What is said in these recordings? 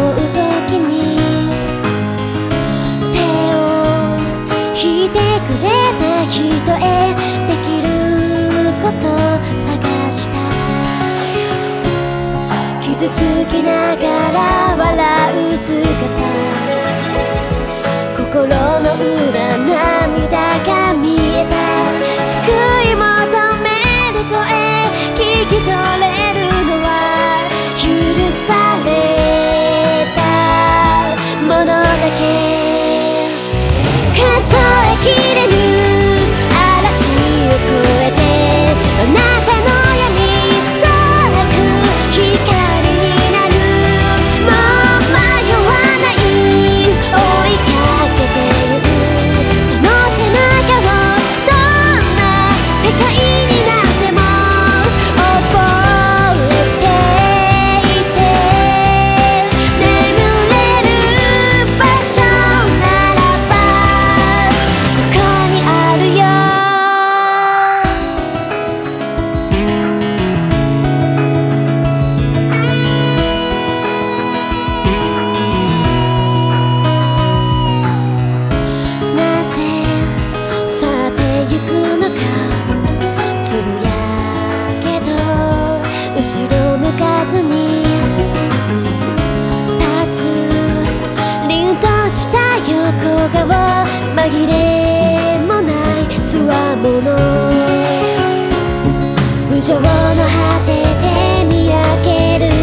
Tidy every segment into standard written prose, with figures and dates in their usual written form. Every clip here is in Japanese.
う時に手を引いてくれた人へできること探した。傷つきながら笑う姿、心の裏涙が見えた。救い求める声聞き取れるのは許されたものだけ。数えきれぬ嵐を越えてあなたの闇咲く光になる。もう迷わない追いかけてゆくその背中をどんな世界になっても覚えていて。眠れる場所ならばここにあるよ。なぜ去ってゆくのかつぶやけど後ろ向かずに立つ凛とした横顔、紛れもないつわもの。無情の果てで見上げる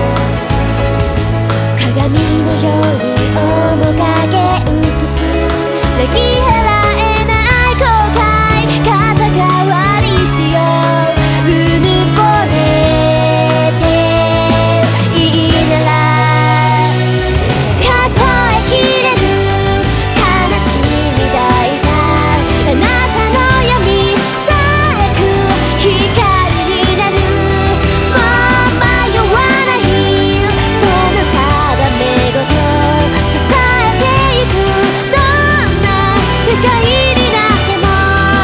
空、鏡のように面影映す。泣き払えない後悔肩代わりしよう。うぬぼれていいなら数えきれぬ悲しみ抱いたあなたの闇咲く光になる。もう迷わないその定めごと支えてゆく。どんな世界になっても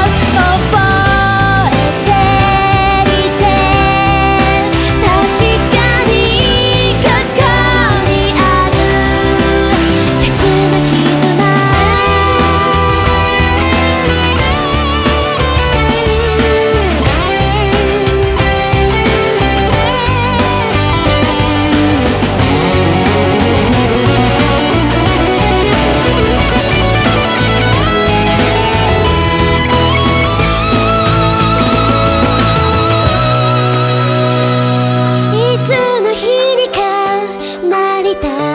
覚えていて。確かにここにある鉄の絆。いつの日にかなりた